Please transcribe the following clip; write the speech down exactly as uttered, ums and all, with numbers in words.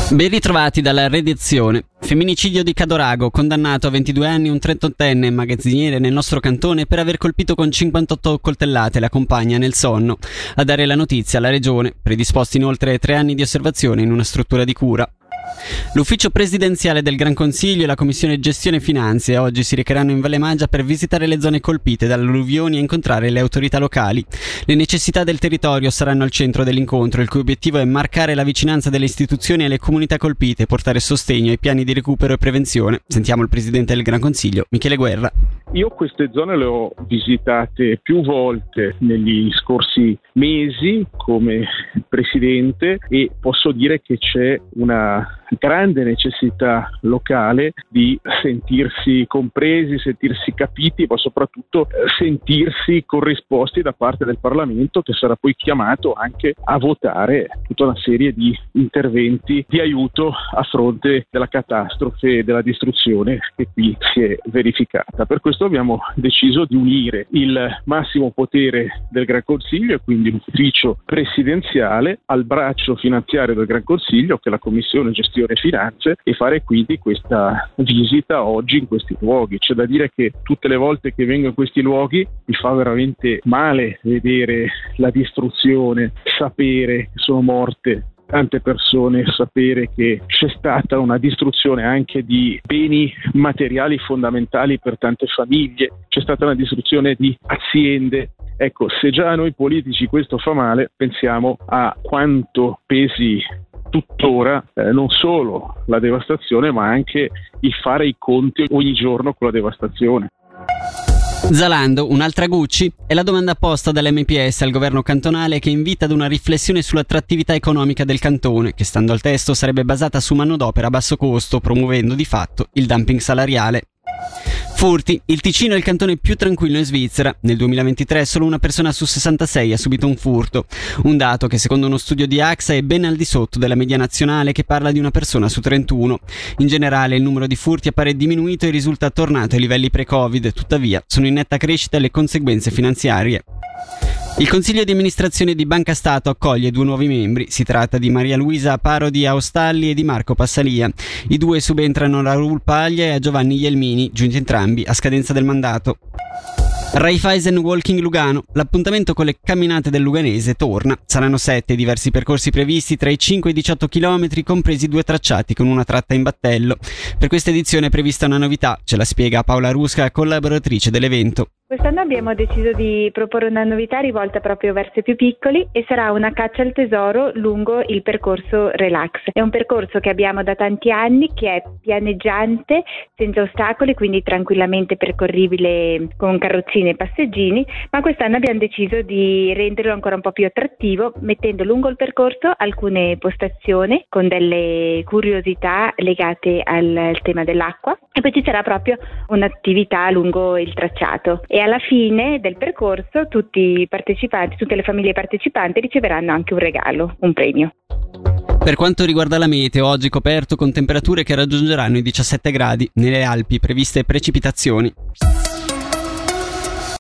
Ben ritrovati dalla redazione. Femminicidio di Cadorago, condannato a ventidue anni un trentottenne magazziniere nel nostro cantone per aver colpito con cinquantotto coltellate la compagna nel sonno. A dare la notizia alla regione, predisposti inoltre tre anni di osservazione in una struttura di cura. L'ufficio presidenziale del Gran Consiglio e la Commissione Gestione Finanze oggi si recheranno in Valle Maggia per visitare le zone colpite dalle alluvioni e incontrare le autorità locali. Le necessità del territorio saranno al centro dell'incontro, il cui obiettivo è marcare la vicinanza delle istituzioni alle comunità colpite e portare sostegno ai piani di recupero e prevenzione. Sentiamo il presidente del Gran Consiglio, Michele Guerra. Io queste zone le ho visitate più volte negli scorsi mesi come presidente e posso dire che c'è una grande necessità locale di sentirsi compresi, sentirsi capiti, ma soprattutto sentirsi corrisposti da parte del Parlamento, che sarà poi chiamato anche a votare tutta una serie di interventi di aiuto a fronte della catastrofe e della distruzione che qui si è verificata. Per questo abbiamo deciso di unire il massimo potere del Gran Consiglio e quindi l'ufficio presidenziale al braccio finanziario del Gran Consiglio, che è la Commissione Gestione Finanze, e fare quindi questa visita oggi in questi luoghi. C'è da dire che tutte le volte che vengo in questi luoghi mi fa veramente male vedere la distruzione, sapere che sono morte tante persone, sapere che c'è stata una distruzione anche di beni materiali fondamentali per tante famiglie, c'è stata una distruzione di aziende. Ecco, se già a noi politici questo fa male, pensiamo a quanto pesi tuttora eh, non solo la devastazione, ma anche il fare i conti ogni giorno con la devastazione. Zalando, un'altra Gucci? È la domanda posta dall'M P S al governo cantonale, che invita ad una riflessione sull'attrattività economica del cantone, che stando al testo sarebbe basata su manodopera a basso costo, promuovendo di fatto il dumping salariale. Furti. Il Ticino è il cantone più tranquillo in Svizzera. Nel duemilaventitré solo una persona su sessantasei ha subito un furto. Un dato che secondo uno studio di A X A è ben al di sotto della media nazionale, che parla di una persona su trentuno. In generale il numero di furti appare diminuito e risulta tornato ai livelli pre-Covid. Tuttavia sono in netta crescita le conseguenze finanziarie. Il Consiglio di amministrazione di Banca Stato accoglie due nuovi membri. Si tratta di Maria Luisa Parodi Austalli e di Marco Passalia. I due subentrano a Raul Paglia e a Giovanni Ielmini, giunti entrambi a scadenza del mandato. Raiffeisen Walking Lugano. L'appuntamento con le camminate del Luganese torna. Saranno sette diversi percorsi previsti tra i cinque e i diciotto chilometri, compresi due tracciati con una tratta in battello. Per questa edizione è prevista una novità, ce la spiega Paola Rusca, collaboratrice dell'evento. Quest'anno abbiamo deciso di proporre una novità rivolta proprio verso i più piccoli e sarà una caccia al tesoro lungo il percorso Relax. È un percorso che abbiamo da tanti anni, che è pianeggiante, senza ostacoli, quindi tranquillamente percorribile con carrozzine e passeggini, ma quest'anno abbiamo deciso di renderlo ancora un po' più attrattivo, mettendo lungo il percorso alcune postazioni con delle curiosità legate al, al tema dell'acqua, e poi ci sarà proprio un'attività lungo il tracciato. E alla fine del percorso tutti i partecipanti, tutte le famiglie partecipanti riceveranno anche un regalo, un premio. Per quanto riguarda la meteo, oggi coperto con temperature che raggiungeranno i diciassette gradi, nelle Alpi previste precipitazioni.